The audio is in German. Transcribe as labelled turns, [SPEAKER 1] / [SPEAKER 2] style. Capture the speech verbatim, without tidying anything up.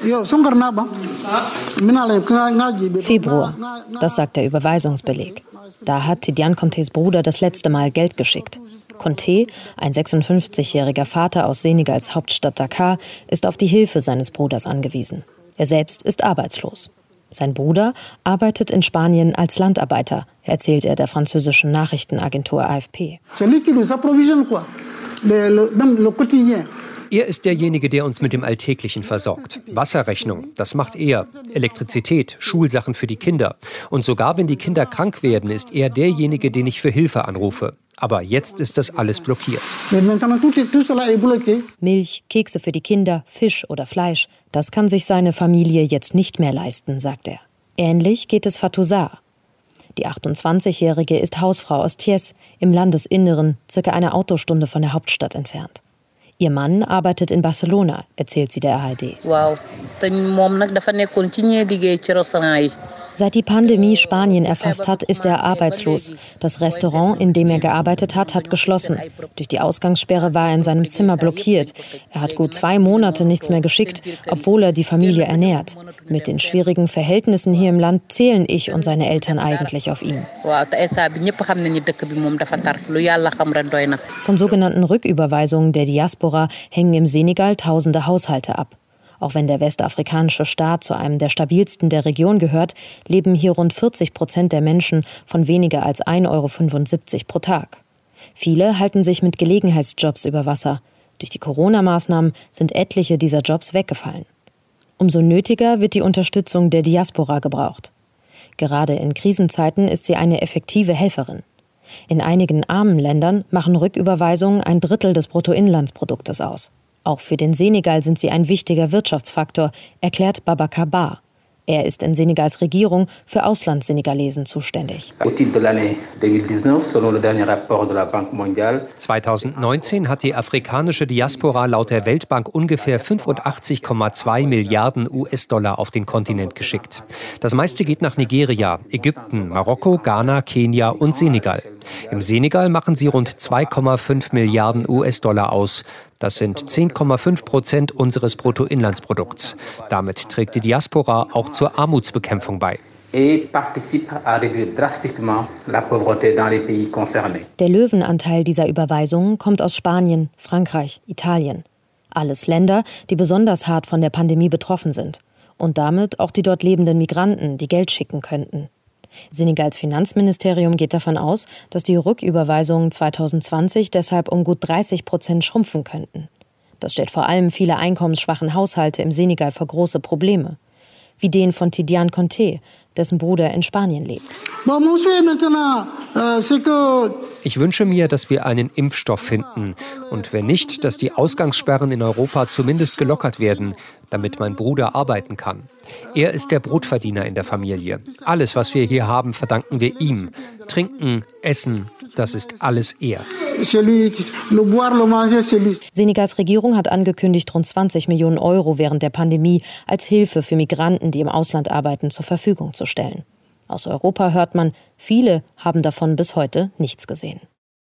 [SPEAKER 1] Februar, das sagt der Überweisungsbeleg. Da hat Tidiane Contés Bruder das letzte Mal Geld geschickt. Conté, ein sechsundfünfzigjähriger Vater aus Senegals Hauptstadt Dakar, ist auf die Hilfe seines Bruders angewiesen. Er selbst ist arbeitslos. Sein Bruder arbeitet in Spanien als Landarbeiter, erzählt er der französischen Nachrichtenagentur A F P.
[SPEAKER 2] Er ist derjenige, der uns mit dem Alltäglichen versorgt. Wasserrechnung, das macht er. Elektrizität, Schulsachen für die Kinder. Und sogar wenn die Kinder krank werden, ist er derjenige, den ich für Hilfe anrufe. Aber jetzt ist das alles blockiert.
[SPEAKER 1] Milch, Kekse für die Kinder, Fisch oder Fleisch, das kann sich seine Familie jetzt nicht mehr leisten, sagt er. Ähnlich geht es Fatou Sarr. Die achtundzwanzigjährige ist Hausfrau aus Thiès, im Landesinneren, circa eine Autostunde von der Hauptstadt entfernt. Ihr Mann arbeitet in Barcelona, erzählt sie der A R D. Seit die Pandemie Spanien erfasst hat, ist er arbeitslos. Das Restaurant, in dem er gearbeitet hat, hat geschlossen. Durch die Ausgangssperre war er in seinem Zimmer blockiert. Er hat gut zwei Monate nichts mehr geschickt, obwohl er die Familie ernährt. Mit den schwierigen Verhältnissen hier im Land zählen ich und seine Eltern eigentlich auf ihn. Von sogenannten Rücküberweisungen der Diaspora hängen im Senegal tausende Haushalte ab. Auch wenn der westafrikanische Staat zu einem der stabilsten der Region gehört, leben hier rund vierzig Prozent der Menschen von weniger als ein Euro fünfundsiebzig pro Tag. Viele halten sich mit Gelegenheitsjobs über Wasser. Durch die Corona-Maßnahmen sind etliche dieser Jobs weggefallen. Umso nötiger wird die Unterstützung der Diaspora gebraucht. Gerade in Krisenzeiten ist sie eine effektive Helferin. In einigen armen Ländern machen Rücküberweisungen ein Drittel des Bruttoinlandsproduktes aus. Auch für den Senegal sind sie ein wichtiger Wirtschaftsfaktor, erklärt Babacar Ba. Er ist in Senegals Regierung für Auslandssenegalesen zuständig.
[SPEAKER 2] zweitausendneunzehn hat die afrikanische Diaspora laut der Weltbank ungefähr fünfundachtzig Komma zwei Milliarden U S-Dollar auf den Kontinent geschickt. Das meiste geht nach Nigeria, Ägypten, Marokko, Ghana, Kenia und Senegal. Im Senegal machen sie rund zwei Komma fünf Milliarden U S-Dollar aus. Das sind zehn Komma fünf Prozent unseres Bruttoinlandsprodukts. Damit trägt die Diaspora auch zur Armutsbekämpfung bei.
[SPEAKER 1] Der Löwenanteil dieser Überweisungen kommt aus Spanien, Frankreich, Italien. Alles Länder, die besonders hart von der Pandemie betroffen sind. Und damit auch die dort lebenden Migranten, die Geld schicken könnten. Senegals Finanzministerium geht davon aus, dass die Rücküberweisungen zweitausendzwanzig deshalb um gut dreißig Prozent schrumpfen könnten. Das stellt vor allem viele einkommensschwachen Haushalte im Senegal vor große Probleme. Wie den von Tidiane Conté, dessen Bruder in Spanien lebt.
[SPEAKER 2] Ich wünsche mir, dass wir einen Impfstoff finden. Und wenn nicht, dass die Ausgangssperren in Europa zumindest gelockert werden, damit mein Bruder arbeiten kann. Er ist der Brotverdiener in der Familie. Alles, was wir hier haben, verdanken wir ihm. Trinken, Essen, das ist alles er.
[SPEAKER 1] Senegals Regierung hat angekündigt, rund zwanzig Millionen Euro während der Pandemie als Hilfe für Migranten, die im Ausland arbeiten, zur Verfügung zu stellen. Aus Europa hört man, viele haben davon bis heute nichts gesehen.